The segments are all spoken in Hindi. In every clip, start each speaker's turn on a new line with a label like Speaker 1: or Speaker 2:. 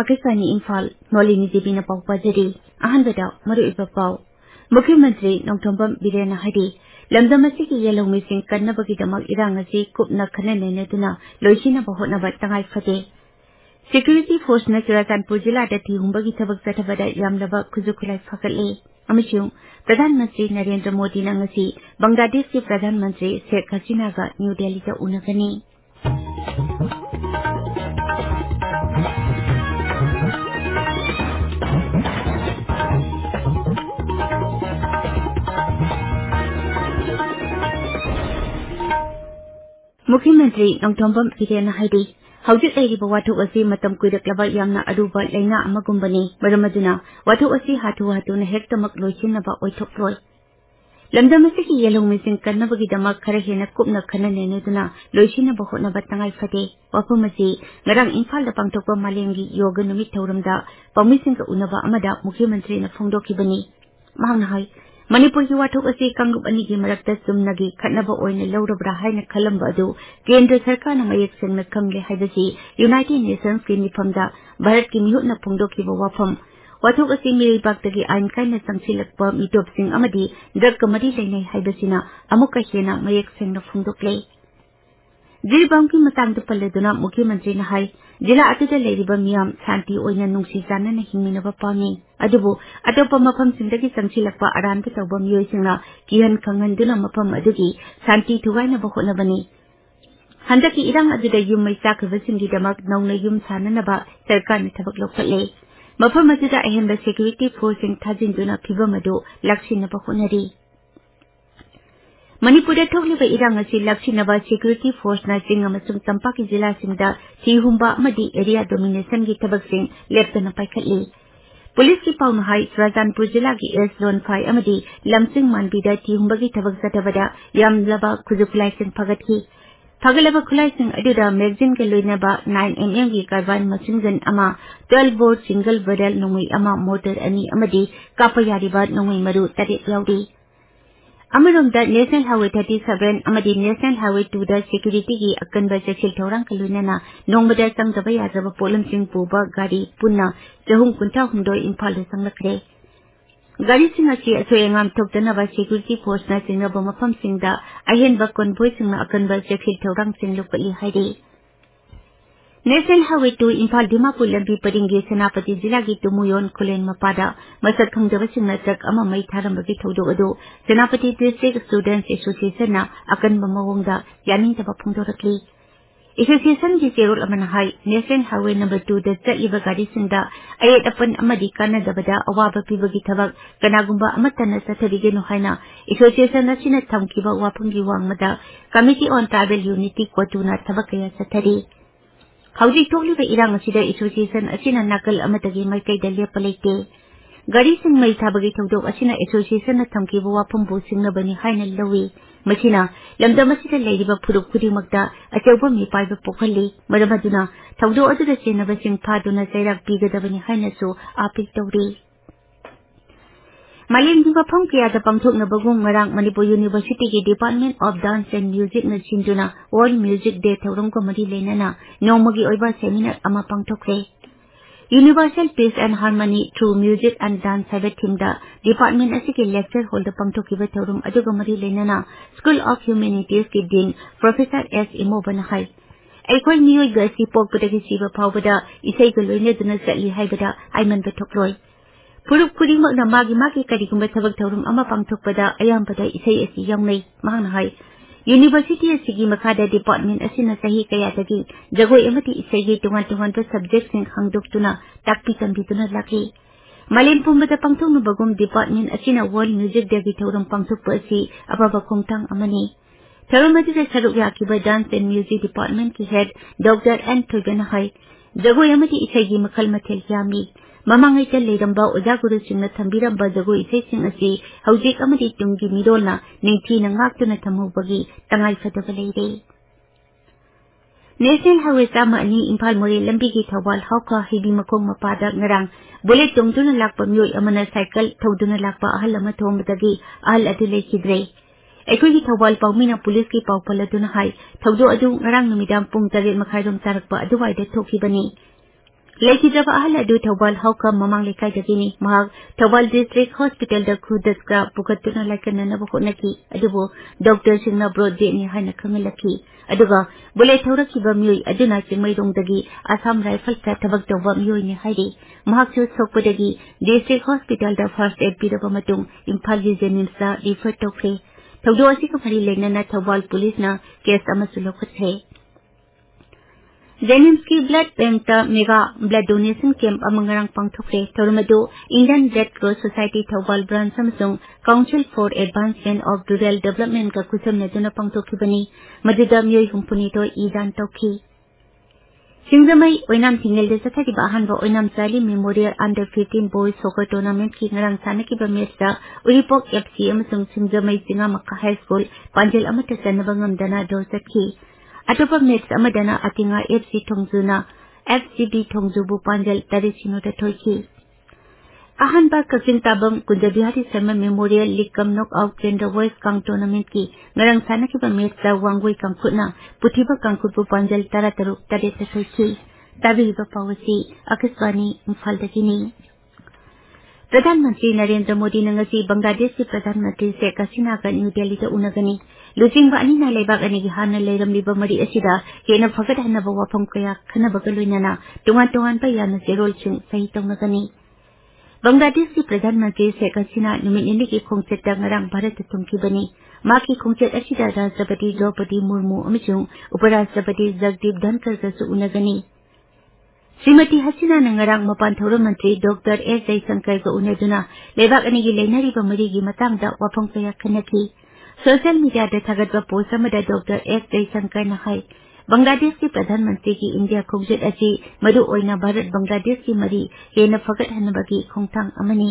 Speaker 1: आकाशवाणी इम्फाल नोलिनी देवी पाउ पाजरी अहनबदा मरुइबा पाउ मुख्यमंत्री नोंथोंबम बिरेन हादी लमदम की येलौमिसिंग कन्नबगीदमक इरांग असि कुपना खननैनदुना लोइसिनबा होटनबा तंगाई फदे सिक्यूरिटी फोर्स न चुराचानपुर जिला थिहुंबगी थबक चथबदा यामलबा खुजुखुलाई फकले अमसुंग प्रधानमंत्री नरेंद्र मोदी नंगसी बांग्लादेश के प्रधानमंत्री शेख हसीना का न्यू दिल्ली दा उनगनी मुख्यमंत्री नोंथोंबम बिरेन हादी हौजिक लेरिबा वाथुक असि मतम कुइरक्लबा यामना अरुबा लैना अमगुंबनी मरमदुना वाथुक असि हाथुन हेक्तमक लोइसिनबा ओइथोक्लोय लमदम की येलौमिसिंग कन्नबगीदमक खरा हेना कुपना खननैनदुना लोइसिनबा होटनबा तंगाई फदे वाफम असि ngरang इम्फाल दा पांथोकपा मालेमगी योग नुमित थौरमदा पाउमिसिंग का उनबा अमदा मुख्यमंत्री न फोंदोखिबनी मांगना हाय मणिपुर की वाथुक असि कांगरूप अनि की मरक्ता सुमनगी खटनबा ओइने लौरबरा हाइना खलंबा अदु केंद्र सरकार न मयेक सेंगना खंगले हाइबसी यूनाइटेड नेशंस की निफमदा भारत की मिहुतना फोंदोखिबा वाफम वाथुक असि मिरैबाक्तगी आइन काइना संगसिलकपा मिटोपसिंग अमदी ड्रग मरी लेनै हाइबसिना अमुका हेना मयेक सेंगना फोंदोक्ले जिरिबाम की मतंग पल्लेदुना मुख्यमंत्री न हाय जिला अतुदा लेरिबा मियाम शांति ओइना नुंगसी जानना हिंगमिनबा पामी अदुबु अतोपा मफम सिंदगी संगसिलकपा अरानबा तौबा मियोइसिंगना किहन खंगहनदुना मफम अदुगी शांति थुगाइनबा होटनबनी हंदकी इरांग अदुदा युम मै चाखबसिंगीदमक नौना युम साननबा सरकारना थबक लौखटले मफम अदुदा अहेंबा सिक्यूरिटी फोर्सिंग थाजिंदुना फिबम अदु लक्ष्यनबा होटनरी मणिपुर थोक्लिबा इरांग असि लक्ष्यनबा सिक्यूरिटी फोर्स ना चिंग अमसुंग तंपाकी जिला सिंगदा थिहुंबा अमदी एरिया डोमिनेशन की थबकसिंग लेप्तना पाइखटली पुलिस की पाउन हाई चुराचानपुर जिला की एस जोन 5 अमदी लमसिंग मानबीदा थिहुंबगी थबक चथबदा यामलबा खुजुखुलाइसिंग फगतकी फगलबा खुलाइसिंग अदुदा मैगजीन के लोइनबा 9mm की कार्बाइन मशीनगन अमा 12 बोर्ड सिंगल बैरल नोंगई अमा मोटर अनि अमदी कापयारिबा नोंगई मरु तरेट याउदी अमरोमदा नेशनल हाईवे 37 अमदी नेशनल हाईवे 2 दा सिक्यूरिटी की अकनबा चेक्सिल थौरांग कलुनना नोंबदा संगदबा याजबा पोलमसिंग पुबा गाड़ी पुन्ना जहुं कुंथा हुंदोय इम्फाल दा संगलखरे गाड़ी सिंग असि असोयंगाम थोक्तनबा सिक्यूरिटी फोर्स ना सिंगबा मफम सिंगदा अहेनबा कॉन्वॉय सिंगना अकनबा चेक्सिल थौरांग सिंग लुकली हाइदे नेशनल हाईवे 2 इम्फाल दिमापुर लंबी परिंगे सेनापति जिला की तुमुयोन खुलेन मपादा मसक खंगदबसिंगना ट्रक अमा मई थारंबगी थौदोक अदो सेनापति डिस्ट्रिक्ट स्टूडेंट्स एसोसिएशन ना अकनबा मवोंगदा यानिंगदबा फोंदोरकली एसोसिएशन की चेरोल अमना हाई नेशनल हाईवे नंबर 2 दा चलिबा गाड़ी सिंगदा अयेत अपन अमदी कानदबदा अवाबा पिबगी थबक कनागुंबा अमतन सथबिगेनो हाइना एसोसिएशन असिना थमकिबा वाफंगी वांगमदा कमिटी ऑन ट्राइबल यूनिटी कोटुना थबक कया सथरी हौजिक थोक्लिबा इरांग असिदा एसोसिएशन असिना नाकल अमतगी माइकैदा लेप्पा लेते गाड़ी सिंग मई थाबगी थौदोक असिना एसोसिएशन ना थमकिबा वाफंबु सिंगनबनी हाइना लौई मसिना लमदम असिदा लेरिबा फुरुक खुदिमकता अचौबा मिपाइबा पोखली मरमदुना थौदोक अदुदा चेनबा सिंग फादुना चैराक पीगदबनी हाइनासु अपील तौरी मालेम की वफम कयादा पांथोकनबगुम ngरang मणिपुर यूनिवर्सिटी की department of dance and music न सिंजुना वर्ल्ड म्यूजिक डे थौरंग को मरी लेनना नौमगी ओइबा सेमिनार अमा पांथोकरे universal peace and harmony through music and dance हाइबा थीमदा डिपार्टमेंट असि के लेक्चर हॉल दा पांथोकिबा थौरम अदुगा मरी लेनना स्कूल ऑफ ह्यूमैनिटीज के डीन प्रोफेसर एस इमोबन हाई अखोई मियोय गसी पोकपदगी सिबा फावबदा इसै गलोइने दुना चली हाइबदा आइमन बथोकलोय पुरुक खुदिमकना मागी करिगुंबा थबक थौरम अमा पांथोकपदा अयामबदा इसै असि यावनै मांगना हाय यूनिवर्सिटी असिगी मखादा डिपार्टमेंट असिना सही कयादगी जगोय अमति इसैगी टुंगान सब्जेक्ट सिंग हांगदोक्तुना ताकपी तंबितुना लाखि मालेम पुंबदा पांथोकनबगुम डिपार्टमेंट असिना वर्ल्ड म्यूजिक डे की थौरम पांथोकपा असि अबाबा खोंगथांग अमनि थौरम अदुदा सरुक याखिबा डांस एंड म्यूजिक डिपार्टमेंट की हेड डॉक्टर एन थोइबन हाय जगोय अमति इसैगी मखल मथेल यामी ममांगैता लेरंबा ओजा गुरुसिंगना थंबिरंबा जगोय इसेसिंग असि हौजिक अमदि तुंगी मिरोलना निंथीना ngakतुना थमौबगी तंगाई फदबा लेरे नेशनल हाईवे चामा अनि इम्फाल मोरे लंबी की थौबाल हौका हिबी मखोंग मपादा ngरang बुलेट तोंगतुना लाकपा मियोय अमना साइकल थौदुना लाकपा अहल अमा थोंबदगी अहल अदु लेखिद्रे अखोई थौबाल पाउमीना पुलिस की पाउपलदुना हाई थौदो अदु ngरang नुमिदाम पुंग 8 मखाइरोम तारकपा अदुवाइदा थोखिबनी लेखिद्रबा अहल अदु थौबाल हौका ममांग लेखाइदगिनी महाग थौबाल डिस्ट्रिक्ट हॉस्पिटल दा खुदस्क्रा पुकत्तुना लाइकननबा होटनकी अदुबो डॉक्टर सिंगना ब्रोडजेनी हाइना खंगलखी अदुगा बुले थौरखिबा मियोय अदुना चिंगमैरोंगदगी आसाम राइफल का थबक तौबा मियोयनी हाइदे महागसु सोकपदगी डिस्ट्रिक्ट हॉस्पिटल दा फर्स्ट एड पीरबा मतुंग इम्फाल गी जेनिम्स दा रिफर तौख्रे थौदो असिका फरी लेनना थौबाल पुलिस ना केस अमसु लौखत्रे जेनिम्स की blood bank mega blood donation camp अमंगरंग पांगथोक्रे थौरमदो Indian red cross society Thoubal branch अमसुंग council for advancement of rural development का खुसमनेदुना पांगथोखिबनी मदुदा मियोय हुंफुनितो ईदान तौखी सिंगजमई ओइनाम थिंगेल चथाकिबा अहानबा Oinam Chaili memorial under 15 boys soccer tournament की ngarang सानकिबा मैच उरिपोक एफसी अमसुंग सिंगजमई चिंगामक्का हाई स्कूल पांजेल अमत चनबा ngamdana ड्रॉ चतकी अटोपा मैच अमदना अतिंगा एफसी थोंजुना एफसीबी थोंजुबु पांजेल तरिसिनो थोइकी अहानबा कक्सिंग ताबम Kunjabihari Sharma memorial league cum knock out gender voice कांग टूर्नामेंट की ngarang सानकिबा मैच वांगोई कांगखुना पुथिबा कांगखुबु पांजेल तरा तरुक तरेत थोइकी ताबिबा पावसी आकाशवाणी इम्फालदगिनी प्रधानमंत्री नरेंद्र मोदी नंगसी बांग्लादेश के प्रधानमंत्री शेख हसीना का न्यू दिल्ली दा उनगनी लुचिंगबा अनिना लेबाक अनिगी हाना लेरमलिबा मरी असिदा हेना फगदहनबा वाफम कया खनबगा लोइनाना तोंगान तोंगान बा याना जेरोल सिंह सही तौनगनी बांग्लादेश की प्रधानमंत्री शेख हसीना नुमिनिनी की खोंगचेत ngarang भारत तुमकीबनी माकी खोंगचेत असिदा राष्ट्रपति द्रौपदी मुर्मू अमसुंग उपराष्ट्रपति जगदीप धनखड़ गसु उनगनी श्रीमती हसीना नंगरंग मपान थौर मंत्री डॉक्टर एस जयशंकर को उनेदुना लेबाक अनिगी लेनरिबा मरिगी मतंगदा वाफम कया खनकी सोशल मीडिया दा थगतबा पोस्ट अमदा डॉक्टर एस जयशंकर ना हाई बांग्लादेश के प्रधानमंत्री की इंडिया खोंगजेत असी मरु ओइना भारत बांग्लादेश की मरी हेना फगतहनबगी खोंगथांग अमनी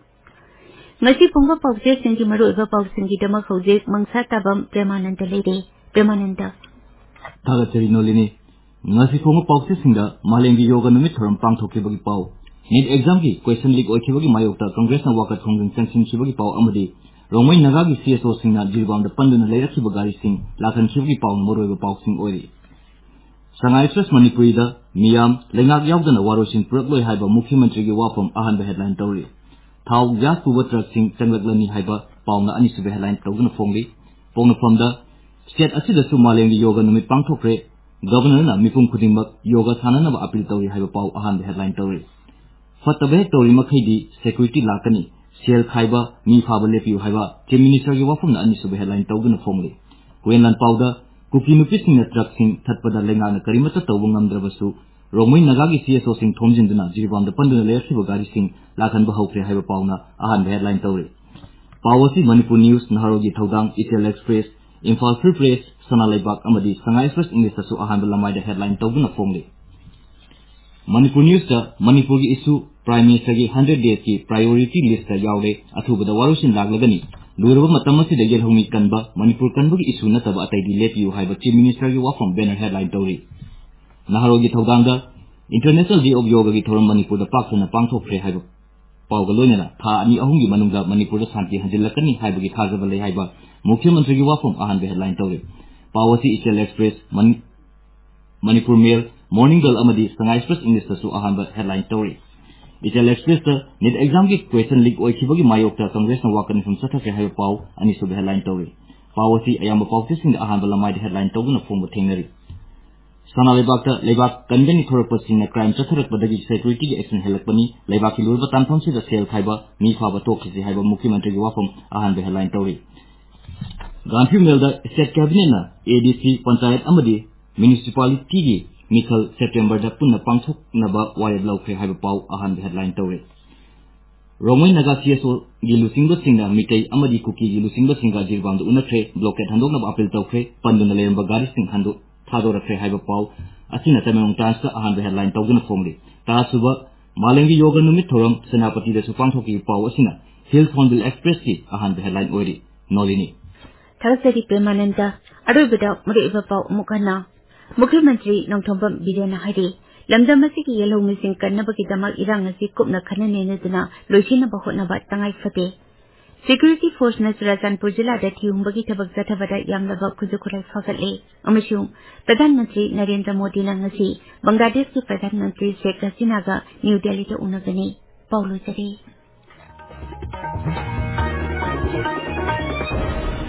Speaker 1: ngasi phongba pawse singi maru iba pawsingi dama khawje mangsa tabam premananda leire premananda
Speaker 2: thagachari nolini ngasi phongba pawse singa malengi yoga numit thoram pangthokibagi paw NEET exam ki question leak oikhibagi mayokta congress na wakat khongjing sanction khibagi paw amadi rongmai nagagi CSO singna jirbam da panduna leirakhiba gari sing lakhan khibagi paw moroiba paw sing oiri Shanghai Express Manipuri da miyam lengak yaudana warosin purakloi haiba mukhyamantri gi wafam ahanba headline tawri Thao gas puba truck sing changlaklanni haiba pauna ani sube headline tawduna phongli pongna phomda state asida su malengi yoga numit pangthokre governor na mipum khudingmak yoga sanana ba appeal tawri haiba paw ahanba headline tawri fatabe tawri makhaidi security lakani sel khaiba mi phaba lepiu haiba chief minister gi wafam na ani sube headline tawduna phongli kwenlan pawda kuki nupi sing na truck sing thatpada lenga na karimata tawbu ngamdrabasu Romoi Nagagi CSO sing thomjinduna jirbam da panduna lersiba gari sing lakhan ba hokre haiba pawna ahan headline tawri Pawasi Manipur News Naharogi Thaudang Itel Express Imphal Free Press Sanalaibak amadi Shanghai Express English su ahan ba lamai da headline tawduna phongli Manipur News da Manipur gi issue Prime Minister gi 100 days ki priority list da yawre athuba da warusin laglagani Luraba matam asida yelhumi kanba Manipur kanba gi issue nataba atai di lepiu haiba Chief Minister gi wafam banner headline tawri Naharogi Thaudangda International Day of Yoga gi thoram Manipur da paksana pangthokre haiba pawga loinana tha ani ahumgi manungda Manipur da santi hanjilakani haiba gi thajaba lei haiba mukhyamantri gi wafam ahan headline tawre Pawasi Itel Express Manipur Mail Morning Girl amadi Shanghai Express English su ahan headline tawre Itel Express da NEET exam gi question leak oikhibagi mayokta congress na wakan sum sathakre haiba paw ani sub headline tawre Pawasi ayamba pawsing ahan lamai headline tawduna phongba thengnari Sana lebak kanjani thorakpasing na crime chatharakpadagi security gi action helakpani lebak ki lurba tanthom se da sel khaiba mi phaba tokhisi haiba mukhyamantri gi wafam ahan headline tawri Ganphu Melda State Cabinet na ADC Panchayat amadi municipality gi Mikhal September da punna pangthok naba wayad laukre haiba paw ahan headline tawri Romoi Naga CSO gi lusingba singa mitai amadi kuki gi lusingba singa jirbam da unakre blockade handok naba appeal tawkre panduna leramba gari sing handu Thadora haiba paw asina tamang tansa ahan headline tawduna phongli tasuba malengi yoga numit thoram senapati da supang thoki paw asina Hills Hornbill Express ki ahan headline oiri nolini
Speaker 1: Thasari Premananda Arubida Muriba paw mukana Mukhyamantri Nongthombam Bidena Hari lamdam asigi yellow missing kannabagi damak irang asi kupna khanane neduna loisina bahotna ba tangai fate Security Force na Churachandpur Jilla da Thihumba ki thabak zathabada yamlaba khuzukurai fagatle amasung Pradhan Mantri Narendra Modi na ngasi Bangladesh ki Pradhan Mantri Sheikh Hasina ga New Delhi da unagani Paulo Jare